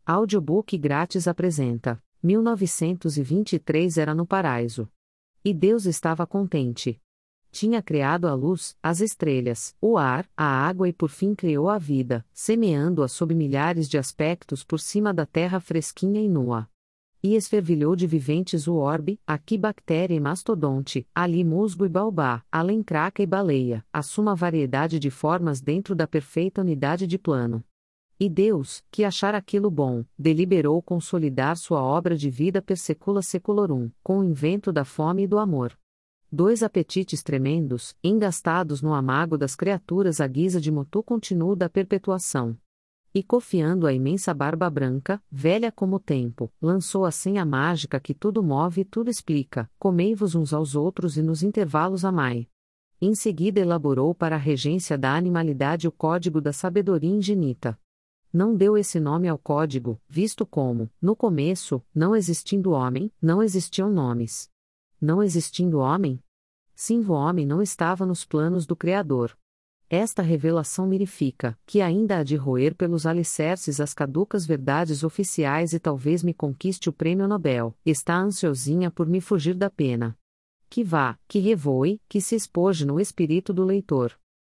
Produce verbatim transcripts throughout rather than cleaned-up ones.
Audiobook grátis apresenta: mil novecentos e vinte e três Era no paraíso. E Deus estava contente. Tinha criado a luz, as estrelas, o ar, a água e por fim criou a vida, semeando-a sob milhares de aspectos por cima da terra fresquinha e nua. E esfervilhou de viventes o orbe, aqui bactéria e mastodonte, ali musgo e baobá, além craca e baleia, a suma variedade de formas dentro da perfeita unidade de plano. E Deus, que achar aquilo bom, deliberou consolidar sua obra de vida per secula seculorum, com o invento da fome e do amor. Dois apetites tremendos, engastados no amago das criaturas à guisa de motu continuo da perpetuação. E cofiando a imensa barba branca, velha como o tempo, lançou a senha mágica que tudo move e tudo explica: comei-vos uns aos outros e nos intervalos amai. Em seguida elaborou para a regência da animalidade o código da sabedoria ingenita. Não deu esse nome ao código, visto como, no começo, não existindo homem, não existiam nomes. Não existindo homem? Sim, o homem não estava nos planos do Criador. Esta revelação mirifica, que ainda há de roer pelos alicerces as caducas verdades oficiais e talvez me conquiste o prêmio Nobel, está ansiosinha por me fugir da pena. Que vá, que revoe, que se espoje no espírito do leitor.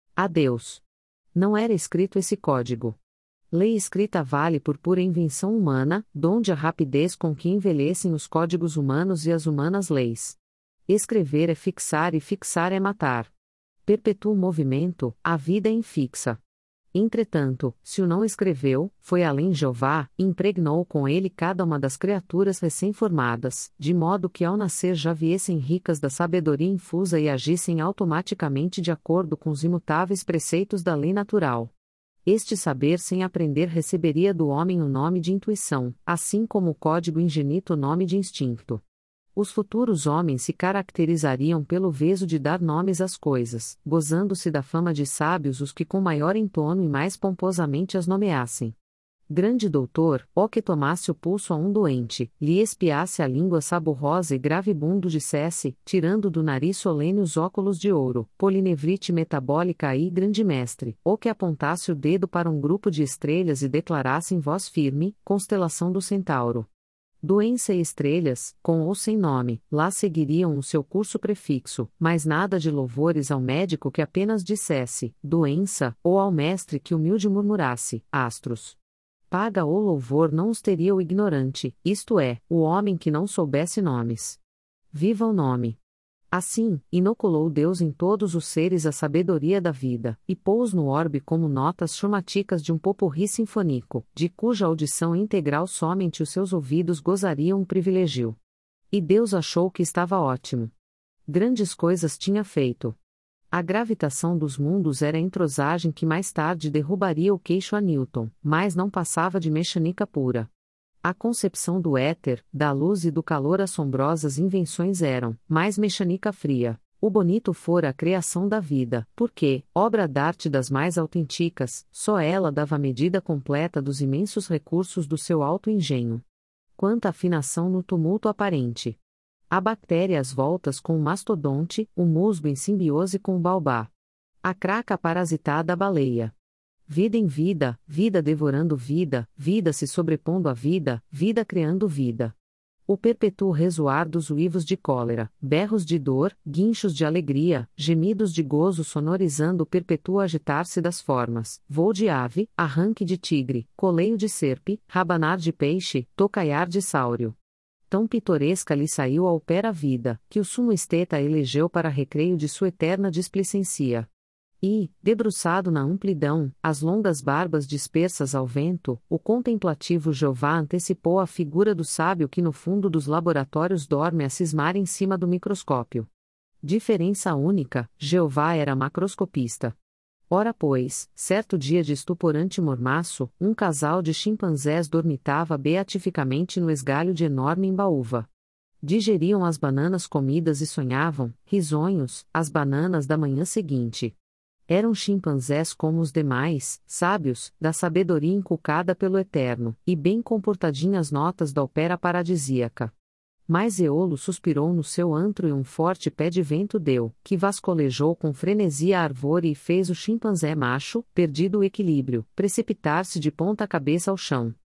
Adeus. Não era escrito esse código. Lei escrita vale por pura invenção humana, donde a rapidez com que envelhecem os códigos humanos e as humanas leis. Escrever é fixar e fixar é matar. Perpetua o movimento, a vida é infixa. Entretanto, se o não escreveu, foi além Jeová, impregnou com ele cada uma das criaturas recém-formadas, de modo que ao nascer já viessem ricas da sabedoria infusa e agissem automaticamente de acordo com os imutáveis preceitos da lei natural. Este saber sem aprender receberia do homem o nome de intuição, assim como o código ingenito o nome de instinto. Os futuros homens se caracterizariam pelo veso de dar nomes às coisas, gozando-se da fama de sábios os que com maior entono e mais pomposamente as nomeassem. Grande doutor, ó que tomasse o pulso a um doente, lhe espiasse a língua saborrosa e gravebundo dissesse, tirando do nariz solene os óculos de ouro, polinevrite metabólica aí grande mestre, ou que apontasse o dedo para um grupo de estrelas e declarasse em voz firme, constelação do centauro. Doença e estrelas, com ou sem nome, lá seguiriam o seu curso prefixo, mas nada de louvores ao médico que apenas dissesse, doença, ou ao mestre que humilde murmurasse, astros. Paga ou louvor não os teria o ignorante, isto é, o homem que não soubesse nomes. Viva o nome! Assim, inoculou Deus em todos os seres a sabedoria da vida, e pôs no orbe como notas chromaticas de um popurrí sinfônico, de cuja audição integral somente os seus ouvidos gozariam um privilégio. E Deus achou que estava ótimo. Grandes coisas tinha feito. A gravitação dos mundos era a entrosagem que mais tarde derrubaria o queixo a Newton, mas não passava de mecânica pura. A concepção do éter, da luz e do calor assombrosas invenções eram, mais mecânica fria. O bonito fora a criação da vida, porque, obra d'arte das mais autênticas, só ela dava a medida completa dos imensos recursos do seu alto engenho. Quanta afinação no tumulto aparente! A bactéria às voltas com o mastodonte, o musgo em simbiose com o baobá. A craca parasitada à baleia. Vida em vida, vida devorando vida, vida se sobrepondo à vida, vida criando vida. O perpétuo resoar dos uivos de cólera, berros de dor, guinchos de alegria, gemidos de gozo sonorizando o perpétuo agitar-se das formas, voo de ave, arranque de tigre, coleio de serpe, rabanar de peixe, tocaiar de sáurio. Tão pitoresca lhe saiu ao pé a vida, que o sumo esteta elegeu para recreio de sua eterna displicencia. E, debruçado na amplidão, as longas barbas dispersas ao vento, o contemplativo Jeová antecipou a figura do sábio que no fundo dos laboratórios dorme a cismar em cima do microscópio. Diferença única, Jeová era macroscopista. Ora pois, certo dia de estuporante mormaço, um casal de chimpanzés dormitava beatificamente no esgalho de enorme embaúva. Digeriam as bananas comidas e sonhavam, risonhos, as bananas da manhã seguinte. Eram chimpanzés como os demais, sábios, da sabedoria inculcada pelo Eterno, e bem comportadinhas notas da ópera paradisíaca. Mas Eolo suspirou no seu antro e um forte pé de vento deu, que vasculejou com frenesia a árvore e fez o chimpanzé macho, perdido o equilíbrio, precipitar-se de ponta cabeça ao chão.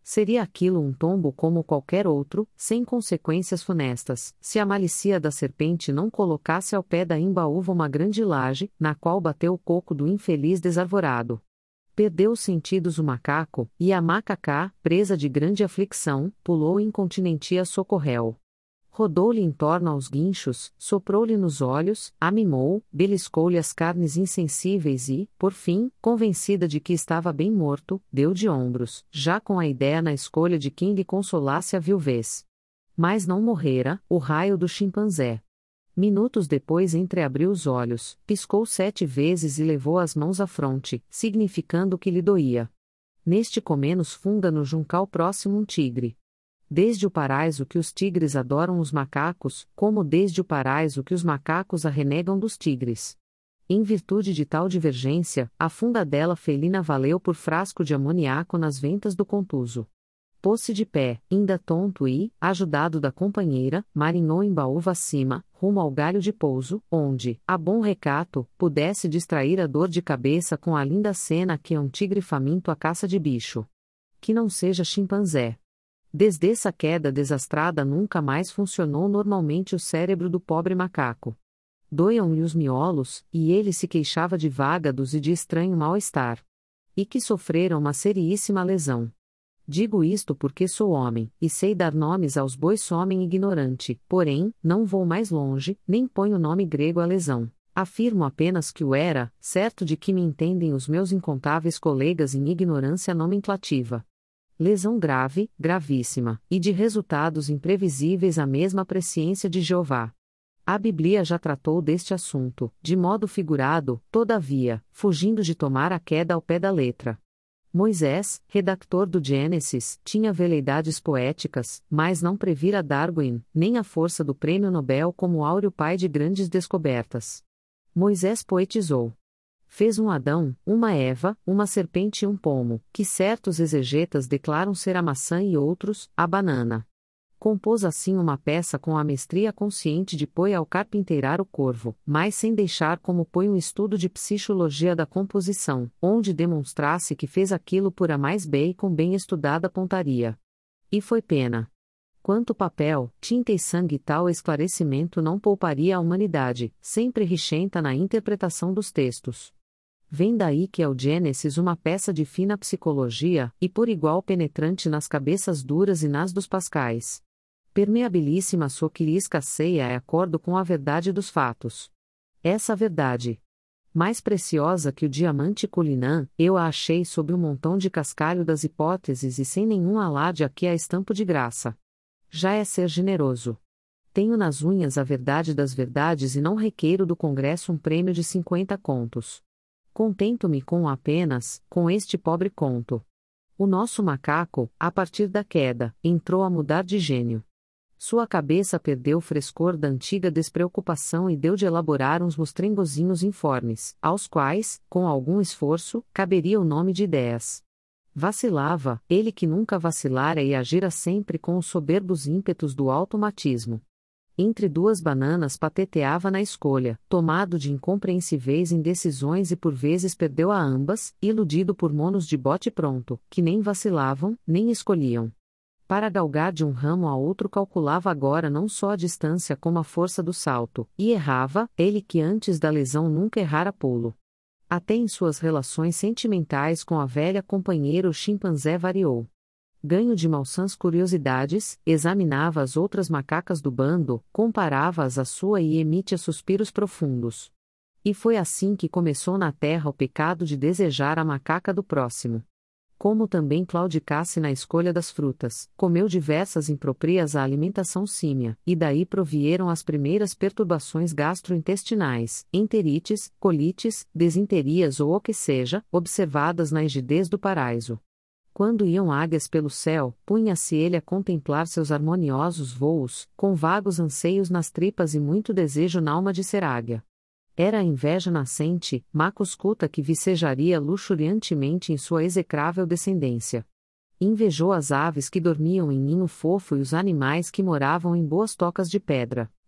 Seria aquilo um tombo como qualquer outro, sem consequências funestas, se a malicia da serpente não colocasse ao pé da imbaúva uma grande laje, na qual bateu o coco do infeliz desarvorado. Perdeu os sentidos o macaco, e a macacá, presa de grande aflição, pulou incontinenti a socorreu. Rodou-lhe em torno aos guinchos, soprou-lhe nos olhos, amimou, beliscou-lhe as carnes insensíveis e, por fim, convencida de que estava bem morto, deu de ombros, já com a idéia na escolha de quem lhe consolasse a viuvez. Mas não morrera, o raio do chimpanzé. Minutos depois entreabriu os olhos, piscou sete vezes e levou as mãos à fronte, significando que lhe doía. Neste comenos funda no juncal próximo um tigre. Desde o paraíso que os tigres adoram os macacos, como desde o paraíso que os macacos a renegam dos tigres. Em virtude de tal divergência, a fundadela felina valeu por frasco de amoniaco nas ventas do contuso. Pôs-se de pé, ainda tonto e, ajudado da companheira, marinhou em baúva acima, rumo ao galho de pouso, onde, a bom recato, pudesse distrair a dor de cabeça com a linda cena que é um tigre faminto à caça de bicho. Que não seja chimpanzé. Desde essa queda desastrada nunca mais funcionou normalmente o cérebro do pobre macaco. Doiam-lhe os miolos, e ele se queixava de vágados e de estranho mal-estar. E que sofrera uma seriíssima lesão. Digo isto porque sou homem, e sei dar nomes aos bois homem ignorante, porém, não vou mais longe, nem ponho nome grego à lesão. Afirmo apenas que o era, certo de que me entendem os meus incontáveis colegas em ignorância nomenclativa. Lesão grave, gravíssima, e de resultados imprevisíveis a mesma presciência de Jeová. A Bíblia já tratou deste assunto, de modo figurado, todavia, fugindo de tomar a queda ao pé da letra. Moisés, redactor do Gênesis, tinha veleidades poéticas, mas não previra Darwin, nem a força do prêmio Nobel como áureo pai de grandes descobertas. Moisés poetizou. Fez um Adão, uma Eva, uma serpente e um pomo, que certos exegetas declaram ser a maçã e outros, a banana. Compôs assim uma peça com a mestria consciente de pôr ao carpinteirar o corvo, mas sem deixar como põe um estudo de psicologia da composição, onde demonstrasse que fez aquilo por a mais bem e com bem estudada pontaria. E foi pena. Quanto papel, tinta e sangue tal esclarecimento não pouparia a humanidade, sempre richenta na interpretação dos textos. Vem daí que é o Gênesis uma peça de fina psicologia, e por igual penetrante nas cabeças duras e nas dos pascais. Permeabilíssima sua quirisca ceia é acordo com a verdade dos fatos. Essa verdade, mais preciosa que o diamante Culinã, eu a achei sob um montão de cascalho das hipóteses e sem nenhum alarde aqui a estampo de graça. Já é ser generoso. Tenho nas unhas a verdade das verdades e não requeiro do Congresso um prêmio de cinquenta contos. Contento-me com apenas, com este pobre conto. O nosso macaco, a partir da queda, entrou a mudar de gênio. Sua cabeça perdeu o frescor da antiga despreocupação e deu de elaborar uns mostrengozinhos informes, aos quais, com algum esforço, caberia o nome de ideias. Vacilava, ele que nunca vacilara e agira sempre com os soberbos ímpetos do automatismo. Entre duas bananas pateteava na escolha, tomado de incompreensíveis indecisões e por vezes perdeu a ambas, iludido por monos de bote pronto, que nem vacilavam, nem escolhiam. Para galgar de um ramo a outro calculava agora não só a distância como a força do salto, e errava, ele que antes da lesão nunca errara pulo. Até em suas relações sentimentais com a velha companheira o chimpanzé variou. Ganho de malsãs curiosidades, examinava as outras macacas do bando, comparava-as à sua e emitia suspiros profundos. E foi assim que começou na terra o pecado de desejar a macaca do próximo. Como também claudicasse na escolha das frutas, comeu diversas improprias à alimentação símia, e daí provieram as primeiras perturbações gastrointestinais, enterites, colites, desinterias ou o que seja, observadas na egidez do paraíso. Quando iam águias pelo céu, punha-se ele a contemplar seus harmoniosos voos, com vagos anseios nas tripas e muito desejo n'alma de ser águia. Era a inveja nascente, má cuscuta que vicejaria luxuriantemente em sua execrável descendência. Invejou as aves que dormiam em ninho fofo e os animais que moravam em boas tocas de pedra.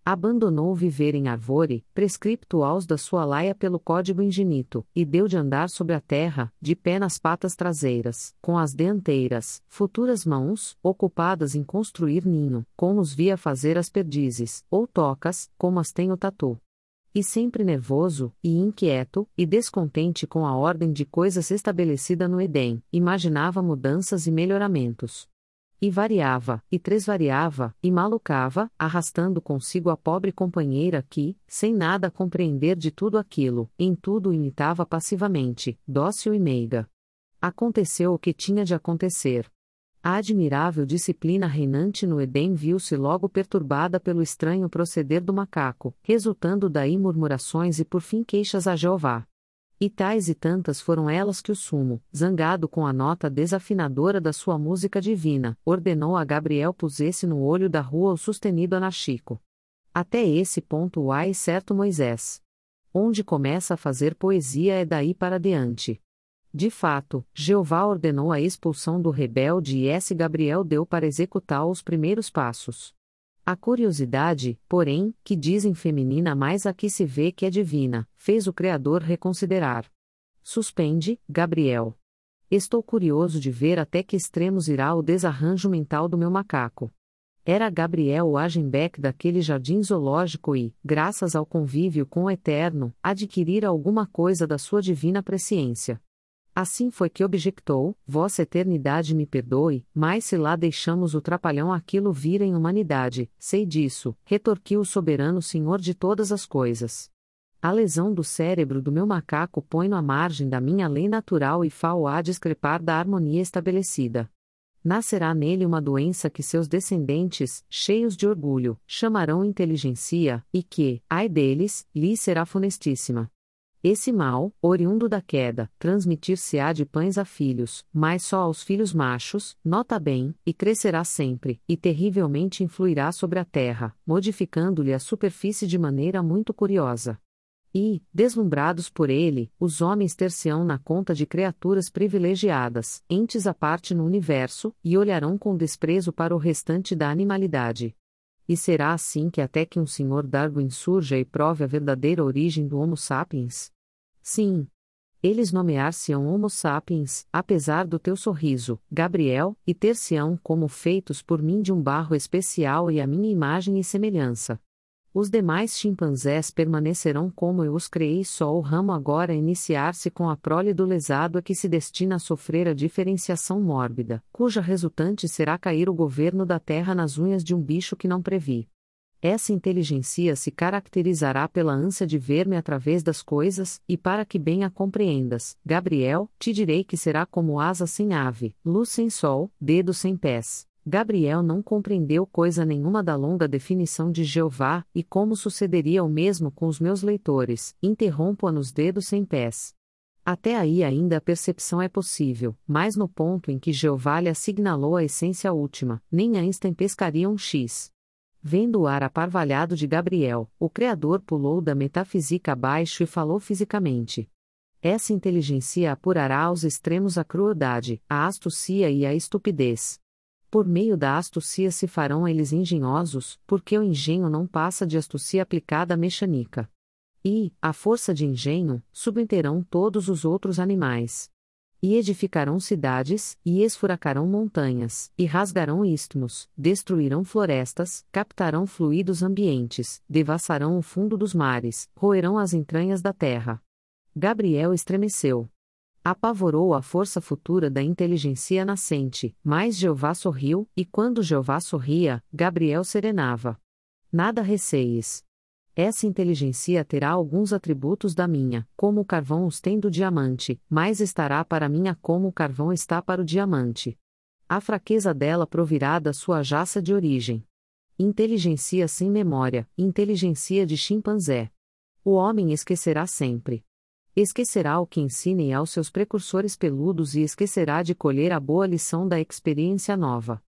Abandonou viver em arvore, prescripto aos da sua laia pelo código ingenito, e deu de andar sobre a terra, de pé nas patas traseiras, com as dianteiras, futuras mãos, ocupadas em construir ninho, como os via fazer as perdizes, ou tocas, como as tem o tatu. E sempre nervoso, e inquieto, e descontente com a ordem de coisas estabelecida no Éden, imaginava mudanças e melhoramentos. E variava, e tresvariava, e malucava, arrastando consigo a pobre companheira que, sem nada compreender de tudo aquilo, em tudo imitava passivamente, dócil e meiga. Aconteceu o que tinha de acontecer. A admirável disciplina reinante no Éden viu-se logo perturbada pelo estranho proceder do macaco, resultando daí murmurações e por fim queixas a Jeová. E tais e tantas foram elas que o sumo, zangado com a nota desafinadora da sua música divina, ordenou a Gabriel pusesse no olho da rua o sustenido anachico. Até esse ponto o ai certo Moisés. Onde começa a fazer poesia é daí para diante. De fato, Jeová ordenou a expulsão do rebelde e esse Gabriel deu para executar os primeiros passos. A curiosidade, porém, que dizem feminina mais aqui se vê que é divina, fez o Criador reconsiderar. Suspende, Gabriel. Estou curioso de ver até que extremos irá o desarranjo mental do meu macaco. Era Gabriel o Agenbeck daquele jardim zoológico e, graças ao convívio com o Eterno, adquirir alguma coisa da sua divina presciência. Assim foi que objectou, vossa eternidade me perdoe, mas se lá deixamos o trapalhão aquilo vira em humanidade, sei disso, retorquiu o soberano Senhor de todas as coisas. A lesão do cérebro do meu macaco põe-no à margem da minha lei natural e fao a discrepar da harmonia estabelecida. Nascerá nele uma doença que seus descendentes, cheios de orgulho, chamarão inteligência, e que, ai deles, lhe será funestíssima. Esse mal, oriundo da queda, transmitir-se-á de pães a filhos, mas só aos filhos machos, nota bem, e crescerá sempre, e terrivelmente influirá sobre a terra, modificando-lhe a superfície de maneira muito curiosa. E, deslumbrados por ele, os homens ter-se-ão na conta de criaturas privilegiadas, entes à parte no universo, e olharão com desprezo para o restante da animalidade. E será assim que até que um senhor Darwin surja e prove a verdadeira origem do Homo sapiens? Sim. Eles nomear-se-ão Homo sapiens, apesar do teu sorriso, Gabriel, e ter-se-ão como feitos por mim de um barro especial e a minha imagem e semelhança. Os demais chimpanzés permanecerão como eu os criei, só o ramo agora iniciar-se com a prole do lesado é que se destina a sofrer a diferenciação mórbida, cuja resultante será cair o governo da terra nas unhas de um bicho que não previ. Essa inteligência se caracterizará pela ânsia de ver-me através das coisas, e para que bem a compreendas, Gabriel, te direi que será como asa sem ave, luz sem sol, dedo sem pés. Gabriel não compreendeu coisa nenhuma da longa definição de Jeová, e como sucederia o mesmo com os meus leitores, interrompo-a nos dedos sem pés. Até aí ainda a percepção é possível, mas no ponto em que Jeová lhe assinalou a essência última, nem Einstein pescaria um X. Vendo o ar aparvalhado de Gabriel, o Criador pulou da metafísica abaixo e falou fisicamente. Essa inteligência apurará aos extremos a crueldade, a astúcia e a estupidez. Por meio da astúcia se farão eles engenhosos, porque o engenho não passa de astúcia aplicada à mecânica. E, à força de engenho, submeterão todos os outros animais. E edificarão cidades, e esfuracarão montanhas, e rasgarão istmos, destruirão florestas, captarão fluidos ambientes, devassarão o fundo dos mares, roerão as entranhas da terra. Gabriel estremeceu. Apavorou a força futura da inteligência nascente, mas Jeová sorriu, e quando Jeová sorria, Gabriel serenava. Nada receis. Essa inteligência terá alguns atributos da minha, como o carvão os tem do diamante, mas estará para minha como o carvão está para o diamante. A fraqueza dela provirá da sua jaça de origem. Inteligência sem memória, inteligência de chimpanzé. O homem esquecerá sempre. Esquecerá o que ensinem aos seus precursores peludos e esquecerá de colher a boa lição da experiência nova.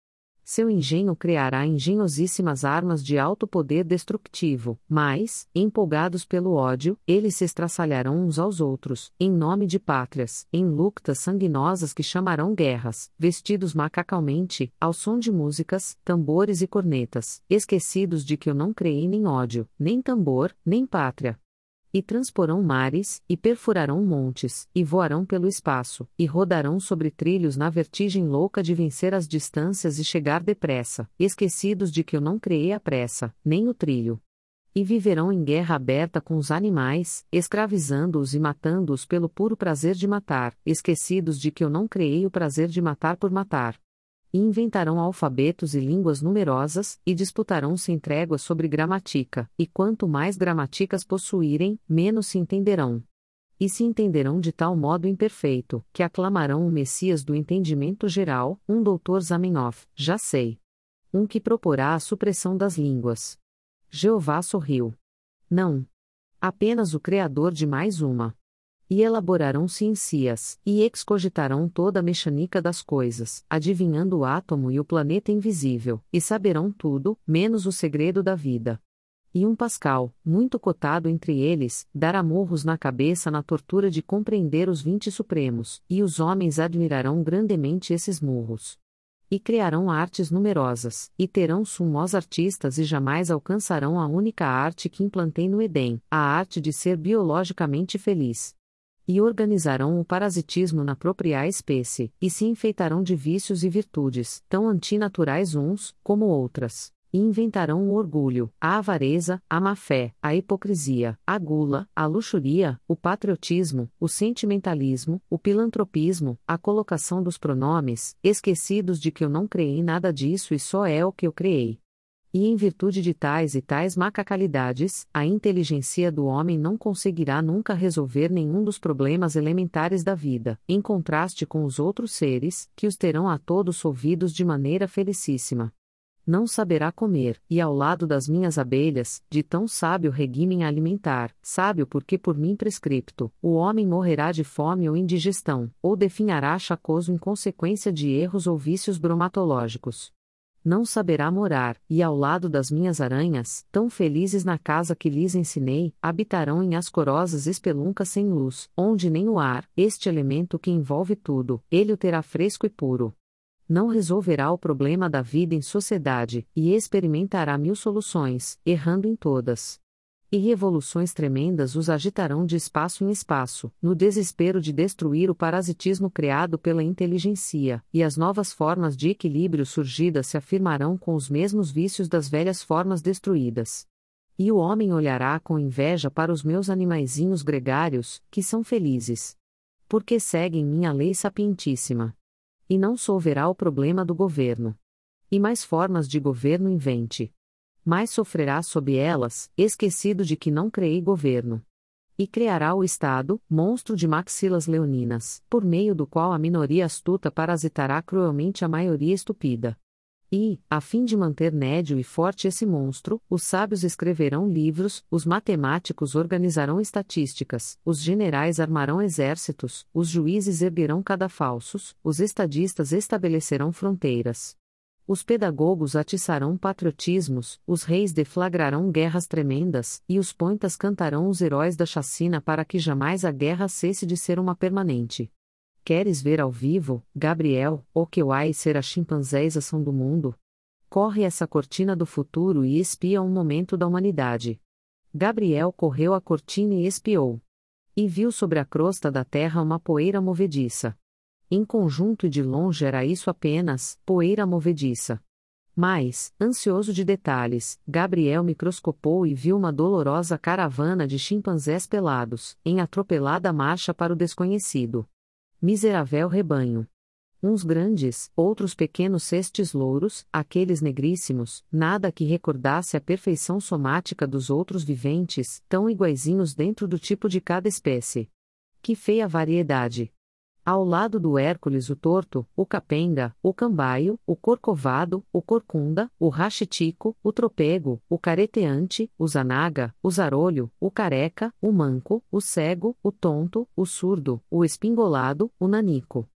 Seu engenho criará engenhosíssimas armas de alto poder destrutivo, mas, empolgados pelo ódio, eles se estraçalharão uns aos outros, em nome de pátrias, em lutas sanguinosas que chamarão guerras, vestidos macacalmente, ao som de músicas, tambores e cornetas, esquecidos de que eu não criei nem ódio, nem tambor, nem pátria. E transporão mares, e perfurarão montes, e voarão pelo espaço, e rodarão sobre trilhos na vertigem louca de vencer as distâncias e chegar depressa, esquecidos de que eu não criei a pressa, nem o trilho. E viverão em guerra aberta com os animais, escravizando-os e matando-os pelo puro prazer de matar, esquecidos de que eu não criei o prazer de matar por matar. E inventarão alfabetos e línguas numerosas, e disputarão sem trégua sobre gramatica, e quanto mais gramaticas possuírem, menos se entenderão. E se entenderão de tal modo imperfeito, que aclamarão um Messias do entendimento geral, um doutor Zamenhof, já sei. Um que proporá a supressão das línguas. Jeová sorriu. Não. Apenas o Criador de mais uma. E elaborarão ciências, e excogitarão toda a mecânica das coisas, adivinhando o átomo e o planeta invisível, e saberão tudo, menos o segredo da vida. E um Pascal, muito cotado entre eles, dará murros na cabeça na tortura de compreender os vinte supremos, e os homens admirarão grandemente esses murros. E criarão artes numerosas, e terão sumos artistas e jamais alcançarão a única arte que implantei no Éden, a arte de ser biologicamente feliz. E organizarão o parasitismo na própria espécie, e se enfeitarão de vícios e virtudes, tão antinaturais uns, como outras. E inventarão o orgulho, a avareza, a má-fé, a hipocrisia, a gula, a luxúria, o patriotismo, o sentimentalismo, o pilantropismo, a colocação dos pronomes, esquecidos de que eu não criei nada disso e só é o que eu criei. E em virtude de tais e tais macacalidades, a inteligência do homem não conseguirá nunca resolver nenhum dos problemas elementares da vida, em contraste com os outros seres, que os terão a todos solvidos de maneira felicíssima. Não saberá comer, e ao lado das minhas abelhas, de tão sábio regime alimentar, sábio porque por mim prescripto, o homem morrerá de fome ou indigestão, ou definhará chacoso em consequência de erros ou vícios bromatológicos. Não saberá morar, e ao lado das minhas aranhas, tão felizes na casa que lhes ensinei, habitarão em ascorosas espeluncas sem luz, onde nem o ar, este elemento que envolve tudo, ele o terá fresco e puro. Não resolverá o problema da vida em sociedade, e experimentará mil soluções, errando em todas. E revoluções tremendas os agitarão de espaço em espaço, no desespero de destruir o parasitismo criado pela inteligência, e as novas formas de equilíbrio surgidas se afirmarão com os mesmos vícios das velhas formas destruídas. E o homem olhará com inveja para os meus animaizinhos gregários, que são felizes. Porque seguem minha lei sapientíssima. E não solverá o problema do governo. E mais formas de governo invente. Mais sofrerá sob elas, esquecido de que não criei governo. E criará o Estado, monstro de maxilas leoninas, por meio do qual a minoria astuta parasitará cruelmente a maioria estúpida. E, a fim de manter nédio e forte esse monstro, os sábios escreverão livros, os matemáticos organizarão estatísticas, os generais armarão exércitos, os juízes erguerão cadafalsos, os estadistas estabelecerão fronteiras. Os pedagogos atiçarão patriotismos, os reis deflagrarão guerras tremendas, e os poetas cantarão os heróis da chacina para que jamais a guerra cesse de ser uma permanente. Queres ver ao vivo, Gabriel, o que vai ser a chimpanzéização do mundo? Corre essa cortina do futuro e espia um momento da humanidade. Gabriel correu a cortina e espiou. E viu sobre a crosta da terra uma poeira movediça. Em conjunto e de longe era isso apenas, poeira movediça. Mas, ansioso de detalhes, Gabriel microscopou e viu uma dolorosa caravana de chimpanzés pelados, em atropelada marcha para o desconhecido. Miserável rebanho. Uns grandes, outros pequenos cestes louros, aqueles negríssimos, nada que recordasse a perfeição somática dos outros viventes, tão iguaizinhos dentro do tipo de cada espécie. Que feia variedade! Ao lado do Hércules o torto, o capenga, o cambaio, o corcovado, o corcunda, o rachitico, o tropego, o careteante, o zanaga, o zarolho, o careca, o manco, o cego, o tonto, o surdo, o espingolado, o nanico.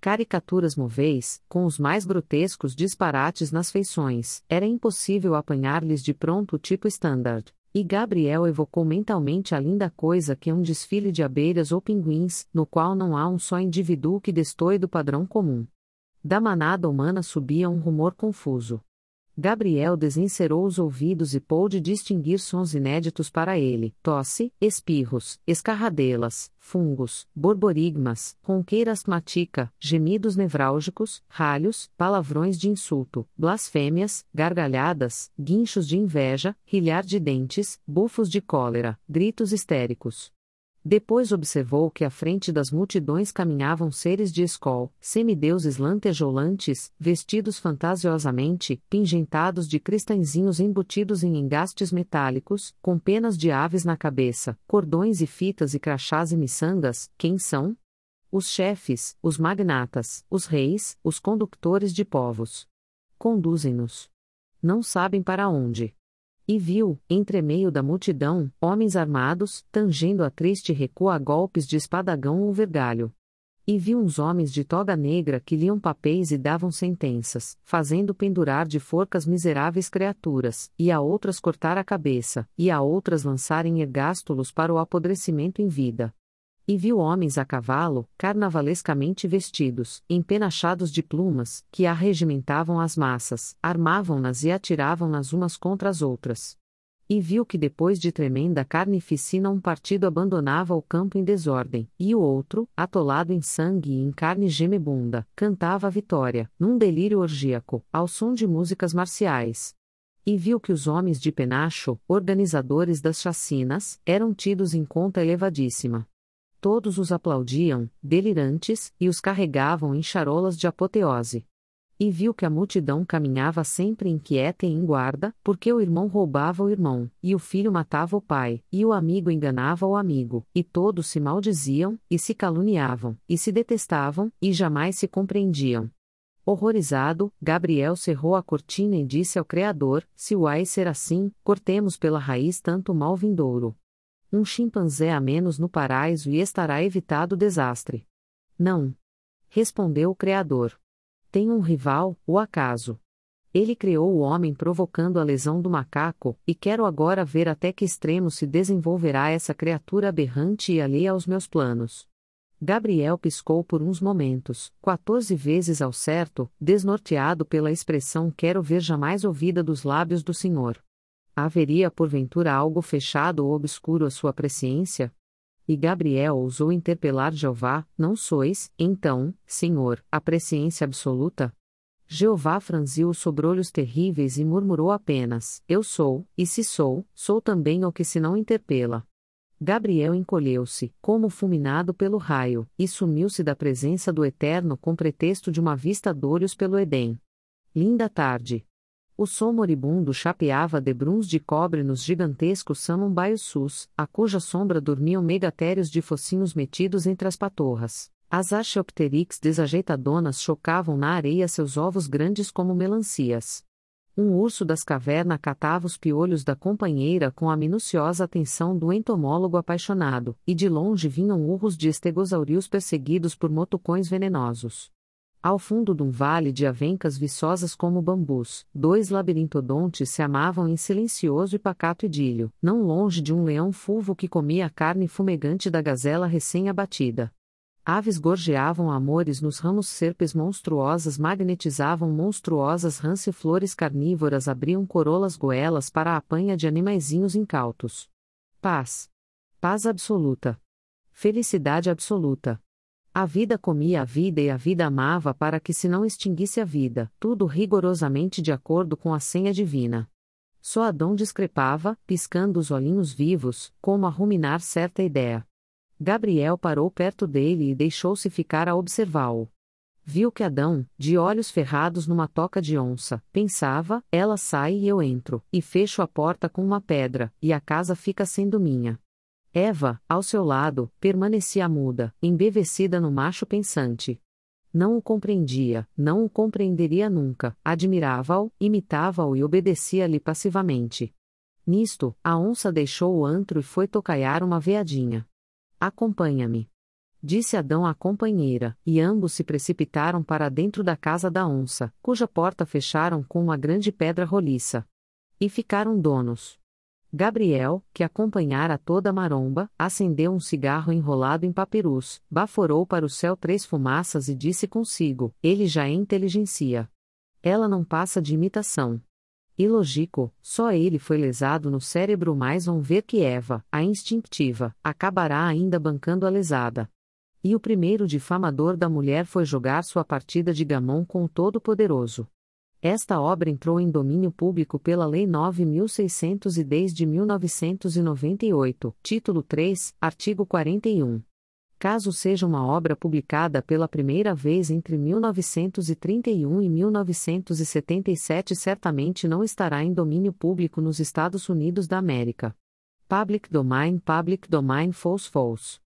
Caricaturas moveis, com os mais grotescos disparates nas feições, era impossível apanhar-lhes de pronto o tipo standard. E Gabriel evocou mentalmente a linda coisa que é um desfile de abelhas ou pinguins, no qual não há um só indivíduo que destoe do padrão comum. Da manada humana subia um rumor confuso. Gabriel desencerou os ouvidos e pôde distinguir sons inéditos para ele: tosse, espirros, escarradelas, fungos, borborigmas, ronqueira asmática, gemidos nevrálgicos, ralhos, palavrões de insulto, blasfêmias, gargalhadas, guinchos de inveja, rilhar de dentes, bufos de cólera, gritos histéricos. Depois observou que à frente das multidões caminhavam seres de escol, semideuses lantejolantes, vestidos fantasiosamente, pingentados de cristalzinhos embutidos em engastes metálicos, com penas de aves na cabeça, cordões e fitas e crachás e miçangas. Quem são? Os chefes, os magnatas, os reis, os condutores de povos. Conduzem-nos. Não sabem para onde. E viu, entre meio da multidão, homens armados, tangendo a triste recua a golpes de espadagão ou vergalho. E viu uns homens de toga negra que liam papéis e davam sentenças, fazendo pendurar de forcas miseráveis criaturas, e a outras cortar a cabeça, e a outras lançarem ergástulos para o apodrecimento em vida. E viu homens a cavalo, carnavalescamente vestidos, empenachados de plumas, que arregimentavam as massas, armavam-nas e atiravam-nas umas contra as outras. E viu que depois de tremenda carnificina um partido abandonava o campo em desordem, e o outro, atolado em sangue e em carne gemebunda, cantava a vitória, num delírio orgíaco, ao som de músicas marciais. E viu que os homens de penacho, organizadores das chacinas, eram tidos em conta elevadíssima. Todos os aplaudiam, delirantes, e os carregavam em charolas de apoteose. E viu que a multidão caminhava sempre inquieta e em guarda, porque o irmão roubava o irmão, e o filho matava o pai, e o amigo enganava o amigo, e todos se maldiziam, e se caluniavam, e se detestavam, e jamais se compreendiam. Horrorizado, Gabriel cerrou a cortina e disse ao Criador: se o ai ser assim, cortemos pela raiz tanto mal vindouro. Um chimpanzé a menos no paraíso e estará evitado o desastre. Não. Respondeu o Criador. Tem um rival, o acaso. Ele criou o homem provocando a lesão do macaco, e quero agora ver até que extremo se desenvolverá essa criatura aberrante e alheia aos meus planos. Gabriel piscou por uns momentos, quatorze vezes ao certo, desnorteado pela expressão quero ver jamais ouvida dos lábios do Senhor. Haveria porventura algo fechado ou obscuro à sua presciência? E Gabriel ousou interpelar Jeová: não sois, então, Senhor, a presciência absoluta? Jeová franziu os sobrolhos terríveis e murmurou apenas: eu sou, e se sou, sou também o que se não interpela. Gabriel encolheu-se, como fulminado pelo raio, e sumiu-se da presença do Eterno com pretexto de uma vista d'olhos pelo Edém. Linda tarde. O som moribundo chapeava debruns de cobre nos gigantescos samambaios, a cuja sombra dormiam megatérios de focinhos metidos entre as patorras. As Archaeopteryx desajeitadonas chocavam na areia seus ovos grandes como melancias. Um urso das cavernas catava os piolhos da companheira com a minuciosa atenção do entomólogo apaixonado, e de longe vinham urros de estegosaurios perseguidos por motucões venenosos. Ao fundo de um vale de avencas viçosas como bambus, dois labirintodontes se amavam em silencioso e pacato idílio, não longe de um leão fulvo que comia a carne fumegante da gazela recém-abatida. Aves gorjeavam amores nos ramos, serpes monstruosas magnetizavam monstruosas rãs e flores carnívoras abriam corolas goelas para a apanha de animaizinhos incautos. Paz. Paz absoluta. Felicidade absoluta. A vida comia a vida e a vida amava para que se não extinguisse a vida, tudo rigorosamente de acordo com a senha divina. Só Adão discrepava, piscando os olhinhos vivos, como a ruminar certa ideia. Gabriel parou perto dele e deixou-se ficar a observá-lo. Viu que Adão, de olhos ferrados numa toca de onça, pensava: ela sai e eu entro, e fecho a porta com uma pedra, e a casa fica sendo minha. Eva, ao seu lado, permanecia muda, embevecida no macho pensante. Não o compreendia, não o compreenderia nunca, admirava-o, imitava-o e obedecia-lhe passivamente. Nisto, a onça deixou o antro e foi tocaiar uma veadinha. Acompanha-me. Disse Adão à companheira, e ambos se precipitaram para dentro da casa da onça, cuja porta fecharam com uma grande pedra roliça. E ficaram donos. Gabriel, que acompanhara toda a maromba, acendeu um cigarro enrolado em papirus, baforou para o céu três fumaças e disse consigo: ele já é inteligencia. Ela não passa de imitação. Ilógico, só ele foi lesado no cérebro, mas vão ver que Eva, a instintiva, acabará ainda bancando a lesada. E o primeiro difamador da mulher foi jogar sua partida de gamão com o Todo-Poderoso. Esta obra entrou em domínio público pela Lei nove mil seiscentos e dez de mil novecentos e noventa e oito, título três, artigo quarenta e um. Caso seja uma obra publicada pela primeira vez entre mil novecentos e trinta e um e mil novecentos e setenta e sete, certamente não estará em domínio público nos Estados Unidos da América. Public Domain, Public Domain, False False.